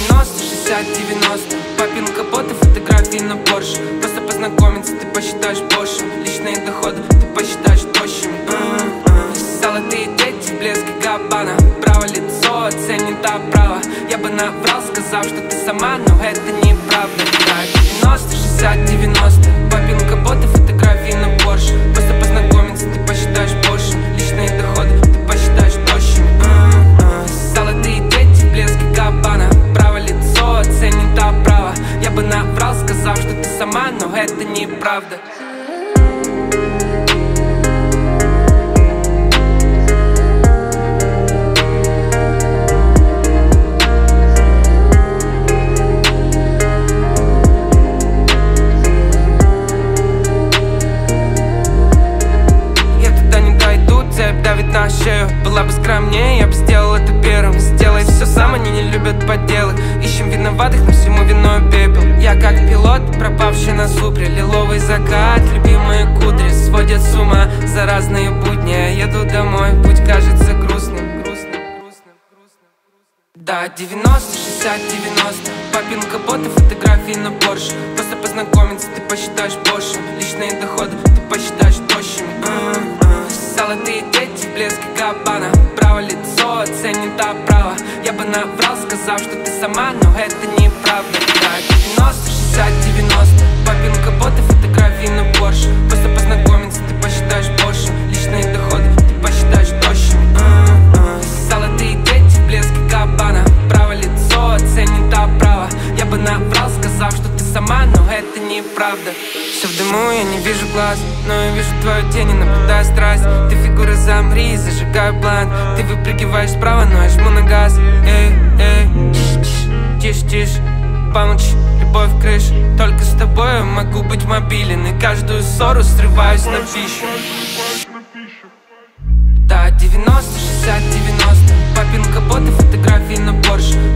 90, 60, 90. Папин капот и фотографии на Порше. Просто познакомиться ты посчитаешь позже. Личные доходы ты посчитаешь тощими. Золотые дети в блеске Габбана. Право лицо оценит оправа. Я бы наврал, сказав, что ты сама, но это неправда. Да, 90, 60, 90. Папин капот и фотографии на Порше. Просто познакомиться ты посчитаешь позже. Личные доходы ты посчитаешь тощими. Золотые дети в блеске Габбана. Право лицо оценит оправа. Я бы наврал, сказав, что ты сама, но это неправда. Давит на шею, была бы скромнее, я бы сделал это первым. Сделай все сам, они не любят подделы. Ищем виноватых, но всему виной пепел. Я как пилот, пропавший на супре. Лиловый закат, любимые кудри сводят с ума за разные будни. Я еду домой, путь кажется грустным. Да, 90, 60, 90. Папин капот и фотографии на Порше. Просто познакомиться ты посчитаешь позже. Личные доходы ты посчитаешь тощими. Золотые дети в блеске Габбана. Право лицо оценит оправа. Я бы наврал, сказав, что ты сама, но это неправда. Да, 90, 60, 90. Папин капот и фотографии на Порше. Просто познакомиться ты посчитаешь позже. Личные доходы ты посчитаешь тощими. Золотые дети в блеске Габбана. Право лицо оценит оправа. Я бы наврал, сказав, что ты сама, но это неправда. Все в дыму, я не вижу глаз, но я вижу твою тень и наблюдаю страсть. Ты фигура, замри, зажигаю блант. Ты выпрыгиваешь справа, но я жму на газ. Эй, эй, тише, тише, помолчи, любовь крыш. Только с тобой я могу быть мобилен. И каждую ссору срываюсь на пищу. Да, 90, 60, 90. Папин капот и фотографии на Порше.